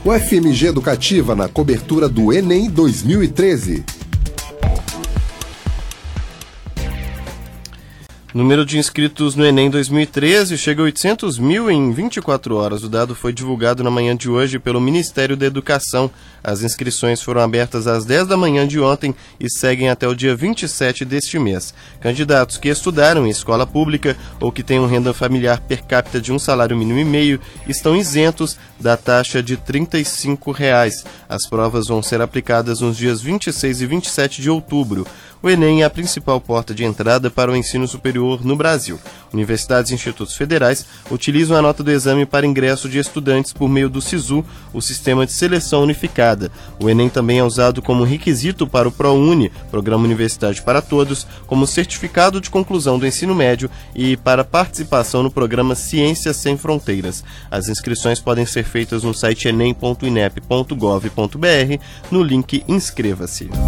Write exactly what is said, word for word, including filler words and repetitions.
O F M G Educativa na cobertura do Enem dois mil e treze. Número de inscritos no Enem dois mil e treze chega a oitocentos mil em vinte e quatro horas. O dado foi divulgado na manhã de hoje pelo Ministério da Educação. As inscrições foram abertas às dez da manhã de ontem e seguem até o dia vinte e sete deste mês. Candidatos que estudaram em escola pública ou que tenham renda familiar per capita de um salário mínimo e meio estão isentos da taxa de trinta e cinco reais. As provas vão ser aplicadas nos dias vinte e seis e vinte e sete de outubro. O Enem é a principal porta de entrada para o ensino superior no Brasil. Universidades e institutos federais utilizam a nota do exame para ingresso de estudantes por meio do SISU, o Sistema de Seleção Unificada. O Enem também é usado como requisito para o ProUni, Programa Universidade para Todos, como certificado de conclusão do ensino médio e para participação no programa Ciências Sem Fronteiras. As inscrições podem ser feitas no site enem ponto inep ponto gov ponto br, no link Inscreva-se.